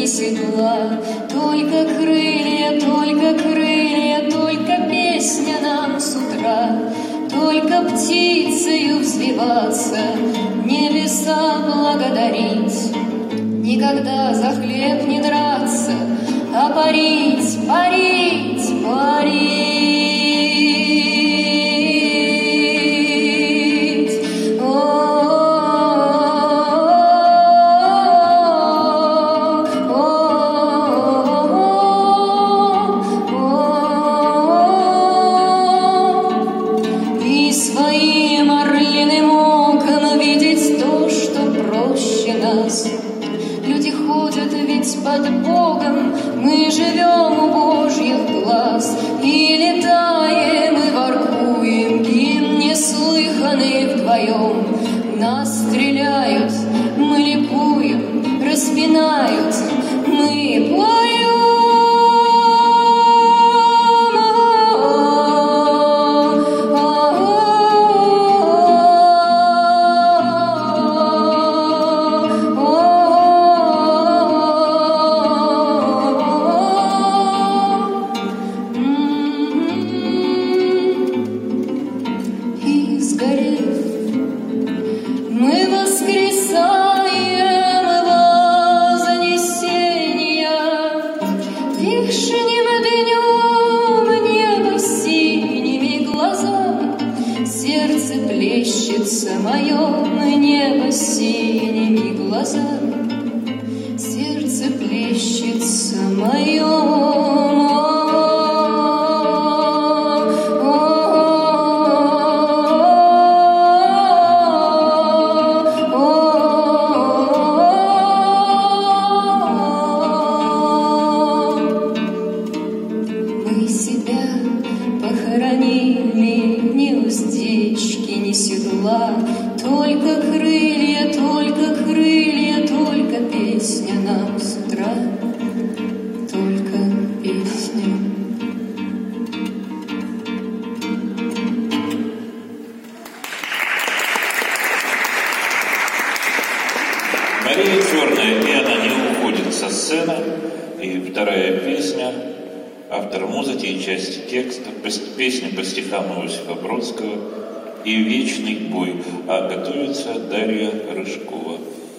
седла, только крылья, только песня нам с утра, только птицею взвиваться, небеса благодарить, никогда за хлеб не драться, а парить, парить, парить. И своим орлиным оком видеть то, что проще нас. Люди ходят ведь под Богом, мы живем у Божьих глаз. И летаем, и воркуем, гимн неслыханный вдвоем. Нас стреляют, мы ликуем, распинают, мы поем. Мы воскресаем вознесения, вишним днем небо синими глазами, сердце плещется мое, небо синими глазами, сердце плещется мое. Мы себя похоронили, ни уздечки, ни седла, только крылья, только песня нам с утра, только песня. Мария Черная, и она не уходит со сцены. И вторая песня, автор музыки и части текста, песня по стихам Иосифа Бродского «И вечный бой», а готовится Дарья Рыжкова.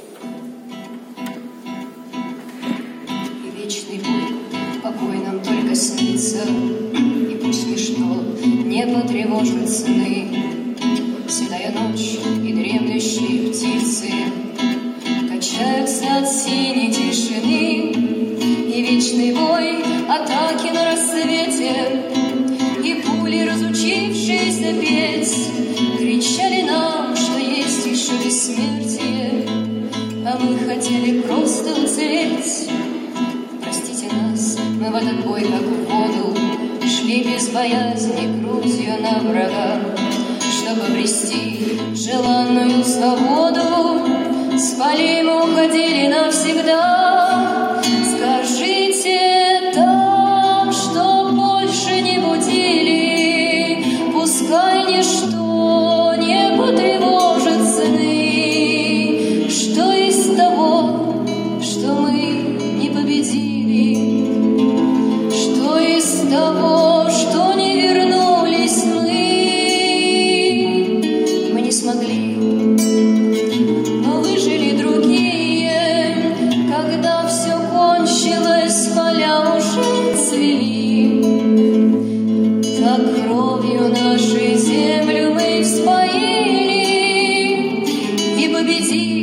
И вечный бой, покой нам только снится, и пусть ничто не потревожит сны. Седая ночь и дремлющие птицы качаются от синей тишины. И вечный бой, атаки на рассвете, и пули, разучившиеся петь, кричали нам, что есть еще бессмертие, а мы хотели просто уцелеть. Простите нас, мы в этот бой, как в воду, шли без боязни грудью на врага, чтобы обрести желанную свободу. Спали мы, уходили навсегда. Скажите там, что больше не будили, пускай ничто не потревожит сны. Что из того, что мы не победили? Что из того, что не вернулись мы? Мы не смогли. Поля уже цвели, так кровью нашу землю мы вспоили и победили.